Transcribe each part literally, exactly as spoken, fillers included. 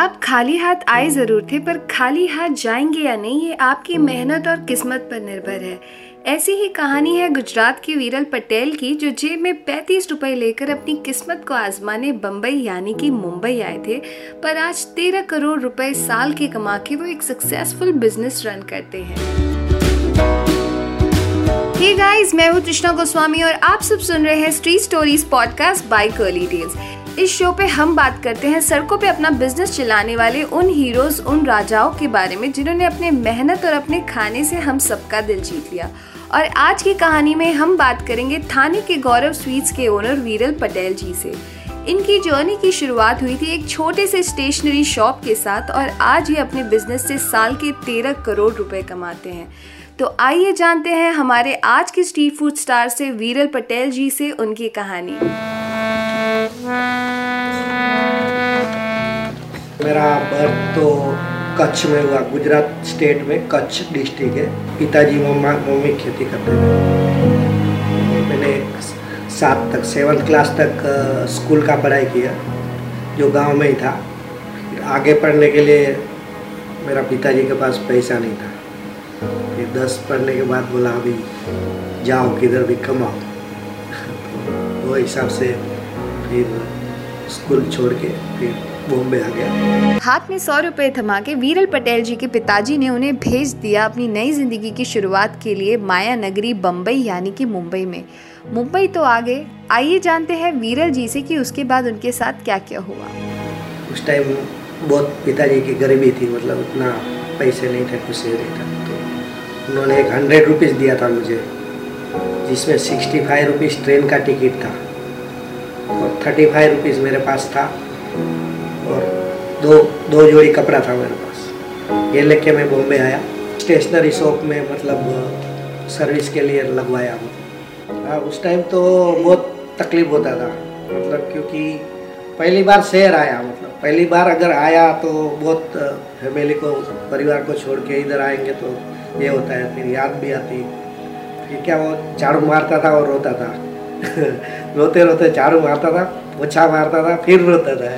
आप खाली हाथ आए जरूर थे, पर खाली हाथ जाएंगे या नहीं ये आपकी मेहनत और किस्मत पर निर्भर है। ऐसी ही कहानी है गुजरात के वीरल पटेल की, जो जेब में पैंतीस रुपए लेकर अपनी किस्मत को आजमाने बम्बई यानी कि मुंबई आए थे, पर आज तेरह करोड़ रुपए साल के कमा के वो एक सक्सेसफुल बिजनेस रन करते हैं। हे गाइस, मैं हूँ तृष्णा गोस्वामी और आप सब सुन रहे हैं street stories podcast by Curly Tales. इस शो पे हम बात करते हैं सड़कों पे अपना बिजनेस चलाने वाले उन हीरोज, उन राजाओं के बारे में जिन्होंने अपने मेहनत और अपने खाने से हम सबका दिल जीत लिया। और आज की कहानी में हम बात करेंगे थाने के गौरव स्वीट्स के ओनर वीरल पटेल जी से। इनकी जर्नी की शुरुआत हुई थी एक छोटे से स्टेशनरी शॉप के साथ और आज ये अपने बिजनेस से साल के तेरह करोड़ रुपए कमाते हैं। तो आइए जानते हैं हमारे आज के स्ट्रीट फूड स्टार से, वीरल पटेल जी से, उनकी कहानी। मेरा बर्थ तो कच्छ में हुआ, गुजरात स्टेट में कच्छ डिस्ट्रिक्ट है। पिताजी मम्मा मम्मी खेती करते थे। मैंने सात तक सेवन्थ क्लास तक स्कूल का पढ़ाई किया, जो गांव में ही था। फिर आगे पढ़ने के लिए मेरा पिताजी के पास पैसा नहीं था। फिर दस पढ़ने के बाद बोला अभी जाओ किधर भी कमाओ। तो वो हिसाब से फिर स्कूल छोड़ के फिर बॉम्बे आ गया। हाथ में सौ रुपए थमा के वीरल पटेल जी के पिताजी ने उन्हें भेज दिया अपनी नई जिंदगी की शुरुआत के लिए माया नगरी बम्बई यानी कि मुंबई में। मुंबई तो आ गए, आइए जानते हैं वीरल जी से कि उसके बाद उनके साथ क्या क्या हुआ। उस टाइम बहुत पिताजी की गरीबी थी, मतलब उतना पैसे नहीं थे, कुछ नहीं था। तो उन्होंने एक हंड्रेड रुपीज़ दिया था मुझे, जिसमें सिक्सटी फाइव रुपीज़ ट्रेन का टिकट था और थर्टी फाइव रुपीज़ मेरे पास था और दो दो जोड़ी कपड़ा था मेरे पास। ये लेके मैं बॉम्बे आया। स्टेशनरी शॉप में मतलब सर्विस के लिए लगवाया। मतलब उस टाइम तो बहुत तकलीफ होता था, मतलब क्योंकि पहली बार शहर आया, मतलब पहली बार अगर आया तो बहुत फैमिली को, परिवार को छोड़ के इधर आएंगे तो ये होता है। फिर याद भी आती कि क्या वो झाड़ू मारता था और रोता था रोते रोते झाड़ू मारता था, पोछा मारता था, फिर रोता था।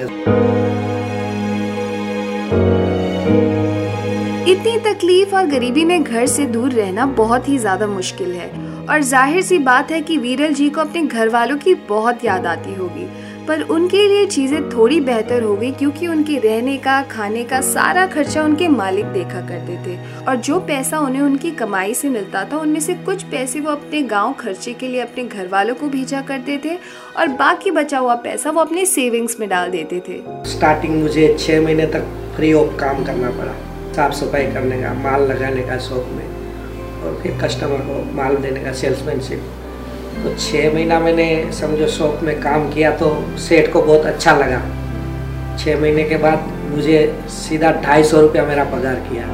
इतनी तकलीफ और गरीबी में घर से दूर रहना बहुत ही ज्यादा मुश्किल है और जाहिर सी बात है कि वीरल जी को अपने घर वालों की बहुत याद आती होगी। पर उनके लिए चीजें थोड़ी बेहतर हो गई क्योंकि उनके रहने का, खाने का सारा खर्चा उनके मालिक देखा करते थे और जो पैसा उन्हें उनकी कमाई से मिलता था उनमें से कुछ पैसे वो अपने गांव खर्चे के लिए अपने घर वालों को भेजा करते थे और बाकी बचा हुआ पैसा वो अपने सेविंग्स में डाल देते थे। स्टार्टिंग मुझे छः महीने तक फ्री ऑफ काम करना पड़ा, साफ सफाई करने का, माल लगाने का शॉप में और फिर कस्टमर को माल देने का, सेल्समैनशिप। तो छः महीना मैंने समझो शॉप में काम किया तो सेठ को बहुत अच्छा लगा। छः महीने के बाद मुझे सीधा ढाई सौ रुपया मेरा पगार किया।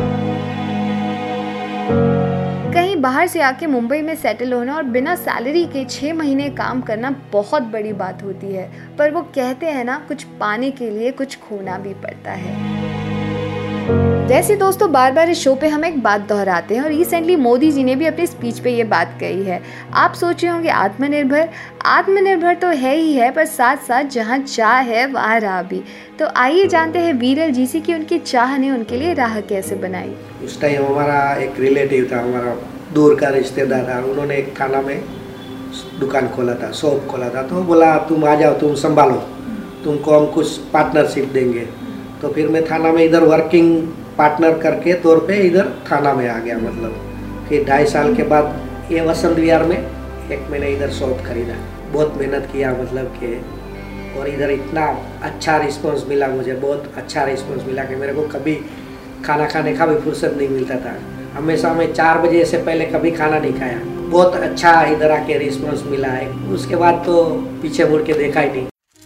कहीं बाहर से आके मुंबई में सेटल होना और बिना सैलरी के छः महीने काम करना बहुत बड़ी बात होती है, पर वो कहते हैं ना, कुछ पाने के लिए कुछ खोना भी पड़ता है। वैसे दोस्तों, बार बार इस शो पे हम एक बात दोहराते हैं और रिसेंटली मोदी जी ने भी अपने स्पीच पे ये बात कही है। आप सोच रहे होंगे आत्मनिर्भर आत्मनिर्भर तो है ही है, पर साथ साथ जहाँ चाह है वहाँ राह भी। तो आइए जानते हैं वीरल जी से कि उनकी चाह ने उनके लिए राह कैसे बनाई। उस टाइम हमारा एक रिलेटिव था, हमारा दूर का रिश्तेदार था। उन्होंने एक थाना में दुकान खोला था, शॉप खोला था। तो बोला तुम आ जाओ, तुम संभालो, तुमको हम कुछ पार्टनरशिप देंगे। तो फिर मैं थाना में इधर वर्किंग पार्टनर करके तौर पे इधर थाना में आ गया। मतलब फिर ढाई साल के बाद ये वसंत विहार में एक मैंने इधर शॉप खरीदा। बहुत मेहनत किया, मतलब कि, और इधर इतना अच्छा रिस्पांस मिला मुझे, बहुत अच्छा रिस्पांस मिला कि मेरे को कभी खाना खाने का भी फुर्सत नहीं मिलता था। हमेशा मैं चार बजे से पहले कभी खाना नहीं खाया। बहुत अच्छा इधर आके रिस्पांस मिला है। उसके बाद तो पीछे मुड़ के देखा ही नहीं।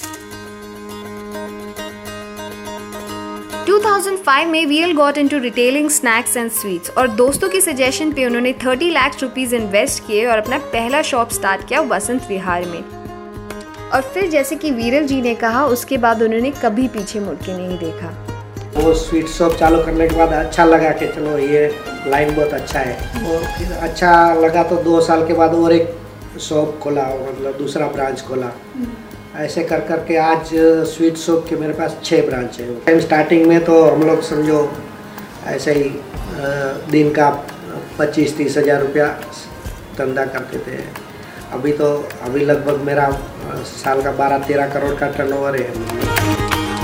दो हज़ार पाँच में Veeral got into retailing snacks and sweets और दोस्तों के सजेशन पे उन्होंने तीस लाख रुपीस इन्वेस्ट किए और अपना पहला शॉप स्टार्ट किया वसंत विहार में। और फिर जैसे कि वीरल जी ने कहा, उसके बाद उन्होंने कभी पीछे मुड़ के नहीं देखा। वो स्वीट शॉप चालू करने के बाद अच्छा लगा कि चलो ये लाइन बहुत अच्छा है, और फिर अच्छा लगा तो दो साल के बाद और एक शॉप खोला, मतलब दूसरा ब्रांच खोला। ऐसे कर कर के आज स्वीट शॉप के मेरे पास छः ब्रांच है। टाइम स्टार्टिंग में तो हम लोग समझो ऐसे ही दिन का पच्चीस तीस हज़ार रुपया धंधा करते थे। अभी तो अभी लगभग मेरा साल का बारह तेरह करोड़ का टर्नओवर है।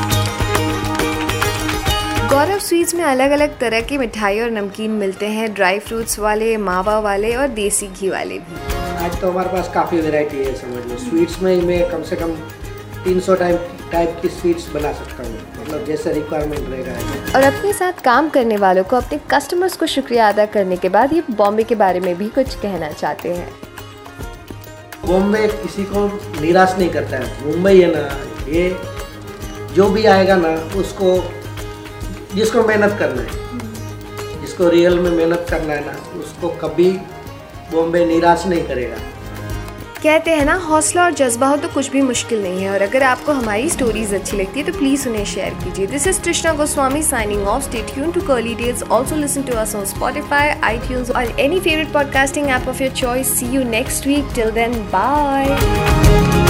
गौरव स्वीट्स में अलग अलग तरह की मिठाई और नमकीन मिलते हैं, ड्राई फ्रूट्स वाले, मावा वाले और देसी घी वाले भी। आज तो हमारे पास काफ़ी वैरायटी है, समझ लो। स्वीट्स में ही मैं कम से कम तीन सौ टाइप टाइप की स्वीट्स बना सकता हूँ, मतलब जैसे रिक्वायरमेंट रहेगा। और अपने साथ काम करने वालों को, अपने कस्टमर्स को शुक्रिया अदा करने के बाद ये बॉम्बे के बारे में भी कुछ कहना चाहते हैं। बॉम्बे किसी को निराश नहीं करता है। मुंबई है ना, ये जो भी आएगा ना उसको, जिसको मेहनत करना है, जिसको रियल में मेहनत करना है ना, उसको कभी बॉम्बे निराश नहीं करेगा। कहते हैं ना, हौसला और जज्बा हो तो कुछ भी मुश्किल नहीं है। और अगर आपको हमारी स्टोरीज अच्छी लगती है तो प्लीज़ उन्हें शेयर कीजिए। This is Trishna Goswami signing off. Stay tuned to Curly Tales. Also listen to us on Spotify, iTunes और any favourite podcasting app of your choice. See you next week. Till then, bye.